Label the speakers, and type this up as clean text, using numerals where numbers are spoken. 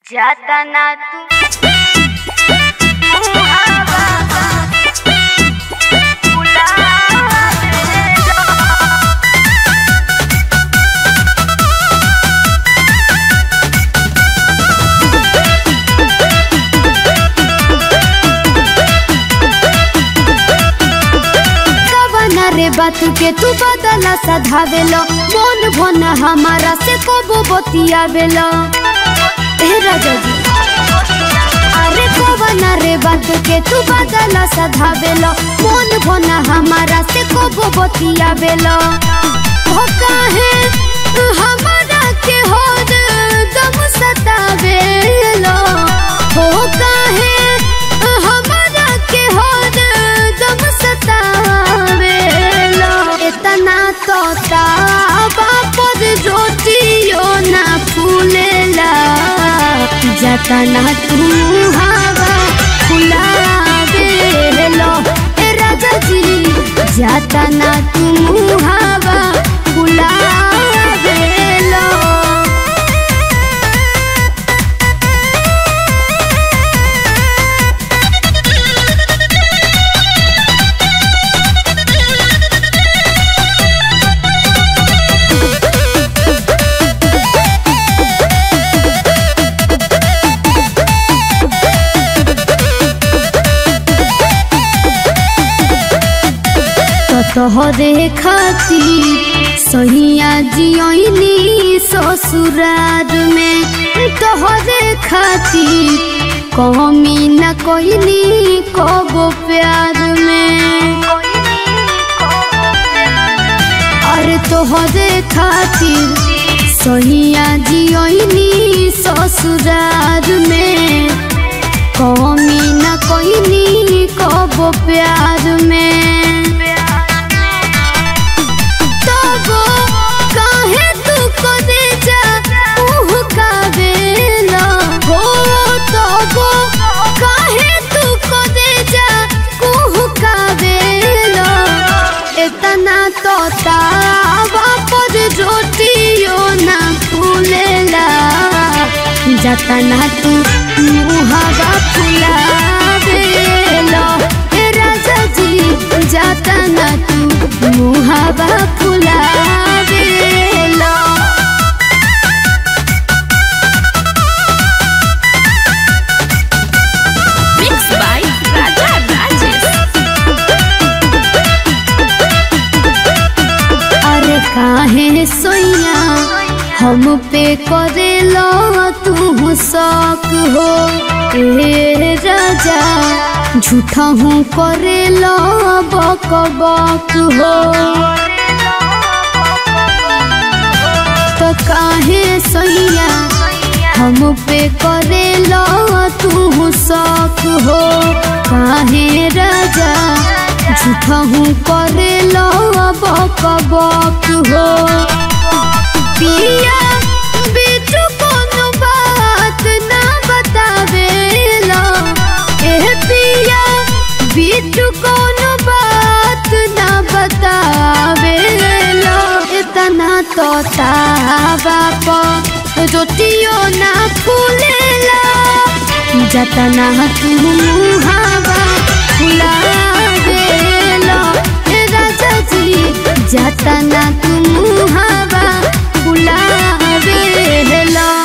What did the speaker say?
Speaker 1: जाता ना तू हवा
Speaker 2: रे बात के तू बदला सधावेलो मन भन हमारा से कबो बतियावेलो ए राजा जी अरे कबना रे बात के तू बदला सधावेलो मन भन हमारा से कबो बतियावेलो हो काहे हमारा के होद दम सतावेलो हो काहे हमारा के होद दम सतावेलो इतना तो तावा पर रोटियो ना फूलेला जाता ना तू हवा फुलावेलो ए राजा जी जाता ना तू हवा फुलावेलो तोहरे खातिर सहिया जियनी ससुरार में तोहरे खातिर कमी न कोइनी कबो प्यार में अरे तोहरे खातिर सहिया जियनी ससुरार में कमी न कोइनी कबो प्यार में तो तावा पर रोटियो ना फूलेला जाता ना तू मुहावा फुलावेलो ए राजा जी जाता ना तू मुहावा फुलावेलो काहे सोइया हम पे करेलो तू शौक हो ए राजा झूठा हूँ करेलो बक बक हो तो काहे सोइया हम पे करेलो तू शौक हो काहे राजा झूठा हूँ करेलो बक बक हो पिया बिटू कोनो बात ना बतावेलो ए पिया बिटू कोनो बात ना बतावेलो इतना तो तावा पर रोटियो ना फूलेला जाता ना तू हवा फुलावेलो ए राजा जी जाता ना तू हवा फुलावेलो।